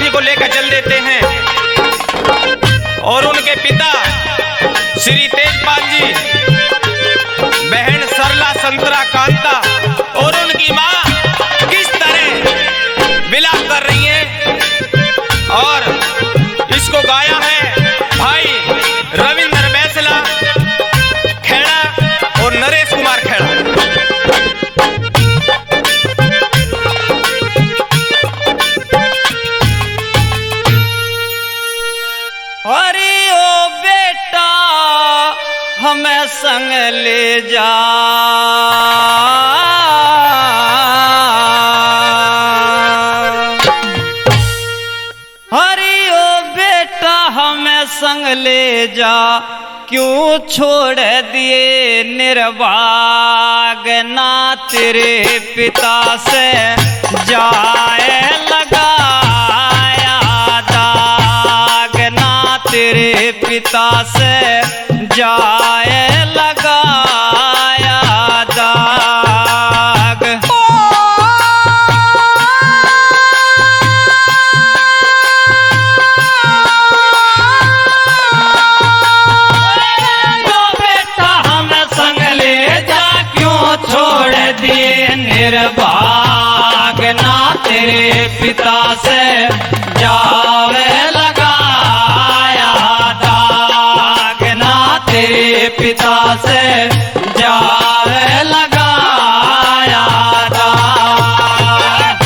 बराती को लेकर चल देते हैं और उनके पिता श्री तेजपाल जी, बहन सरला संतरा कांता और उनकी माँ किस तरह विलाप कर रही हैं। और इसको गाया है भाई रविंद्र बैसला खेड़ा और नरेश कुमार खेड़ा। अरे ओ बेटा हमें संग ले जा, अरे ओ बेटा हमें संग ले जा, क्यों छोड़ दिए निर्भाग ना तेरे पिता से जाए लगाया दाग, ना तेरे पिता से जाए लगाया दाग। बेटा हमें संग ले जा, क्यों छोड़ दिए निर्भाग ना तेरे पिता से जावे लगाया दाग, ना तेरे पिता से जावे लगाया दाग।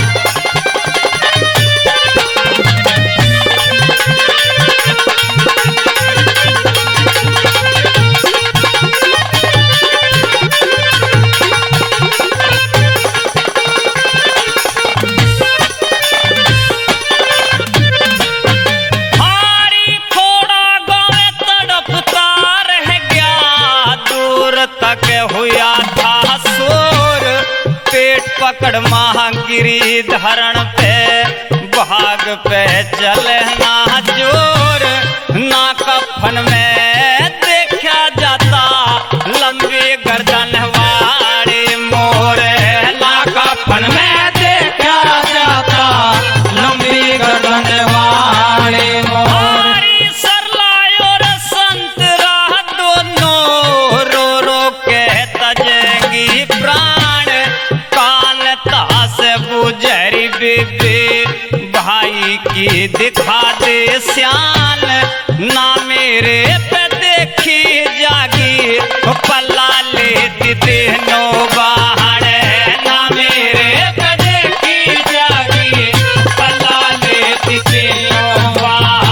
हुआ था शोर, पेट पकड़ महागिरी धरण पे, भाग पे चले ना जोर, ना कफन में देखा जाता लंबी गर्दन वाली मोर, ना कफन में देखा जाता लंबी गर्दन वाली मोर। प्राण कालता से गुजरी बेबे, भाई की दिखा दे श्यान, ना मेरे पे देखी जागी पल्ला लेती तीनों बाहर, ना मेरे पे देखी जागी पल्ला लेती तीनों बाहर।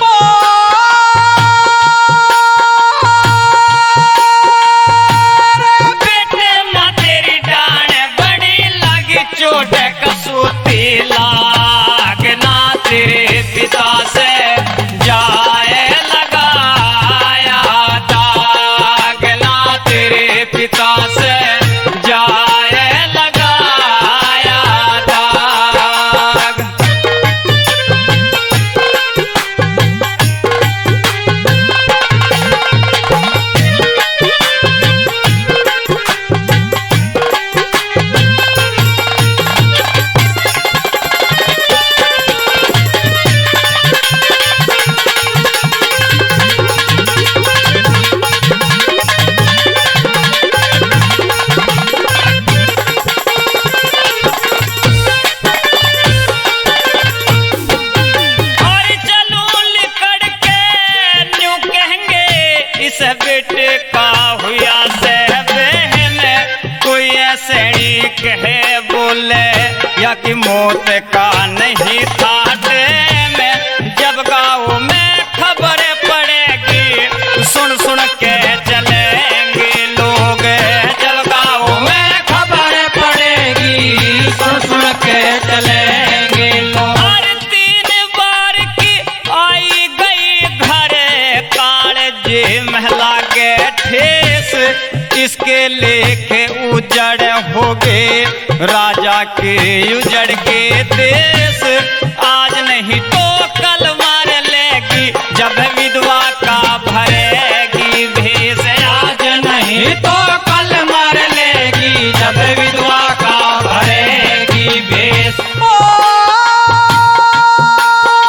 चोट कसूती लाग ना तेरे पिता से जाए लगाया दाग, ना तेरे पिता से जाए लगाया दाग। बेटे का हुआ से बहन, कोई ऐसे कहे बोले या कि मौत का नहीं था टेम, जब गाँव में खबर पड़ेगी सुन सुन के चलेंगे लोग, जब गाँव में खबर पड़ेगी सुन सुन के चलेंगे लोग। हर 3 बार की आई गई घर कालजे महला के ठेस, इसके लेके उजड़ हो गए राजा के उजड़ के देश, आज नहीं तो कल मार लेगी जब विधवा का भरेगी भेष, आज नहीं तो कल मार लेगी जब विधवा का भरेगी भेष।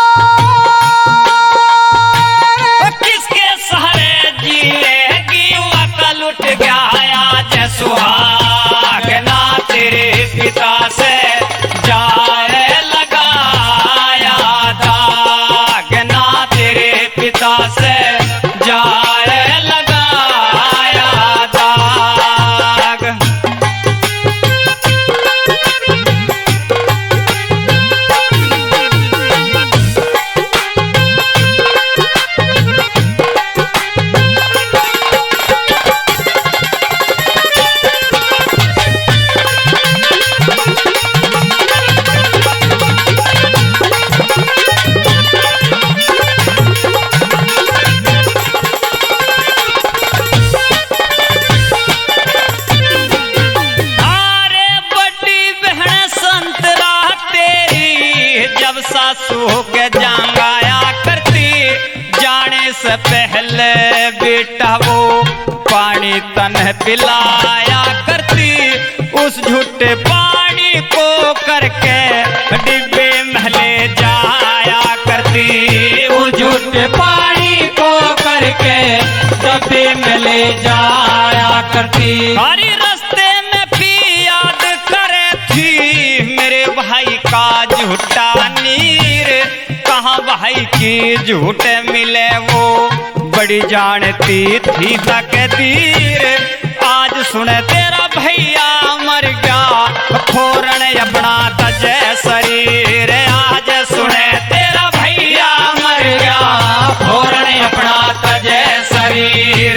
तन पिलाया करती, उस झूठे पानी को करके डिब्बे में ले जाया करती, उस झूठे पानी को करके डब्बे में ले जाया करती। हरी रास्ते में भी याद करे थी मेरे भाई का झूठा नीर, कहाँ भाई की झूठ मिले वो बड़ी जानती थी तकदीर। आज सुने तेरा भैया मर गया फोरन अपना तजे शरीर, आज सुने तेरा भैया मर गया फोरन अपना तजे शरीर।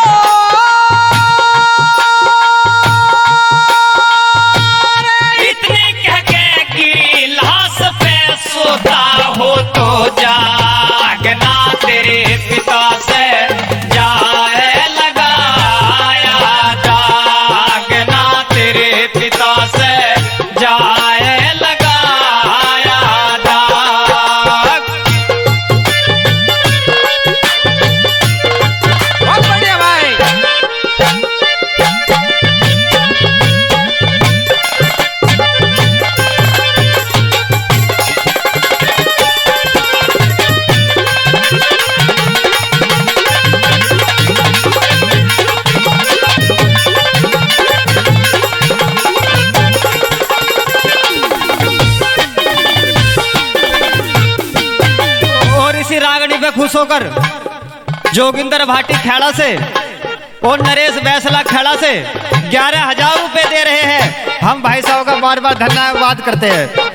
इतनी कह के कि लाश पे सोता हो तो जागना तेरे पिता से जाए लगाया, जागना तेरे पिता से जाए लगाया दाग। बहुत बढ़िया भाई। और इसी रागनी पे खुश होकर जोगिंदर भाटी खेड़ा से और नरेश बैसला खेड़ा से 11,000 रुपए दे रहे हैं। हम भाई साहब का बार बार धन्यवाद करते हैं।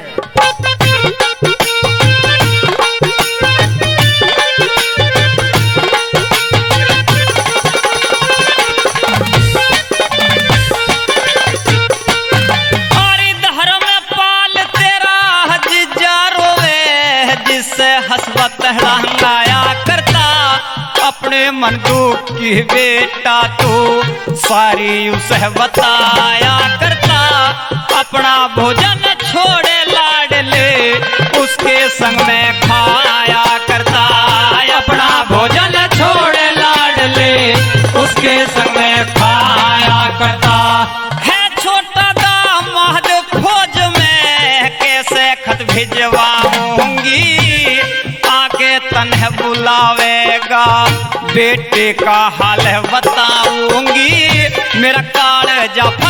हसबत हंगाया करता अपने मन दुख की बेटा तू सारी उसे बताया करता, अपना भोजन छोड़े लाडले उसके संग में खाया करता, अपना भोजन छोड़े लाडले उसके संग में खाया करता। है छोटा दामाद फौज में कैसे खत भिजवाऊंगी, आके तन्ह बुलावेगा बेटे का हाल बताऊंगी, मेरा काल जा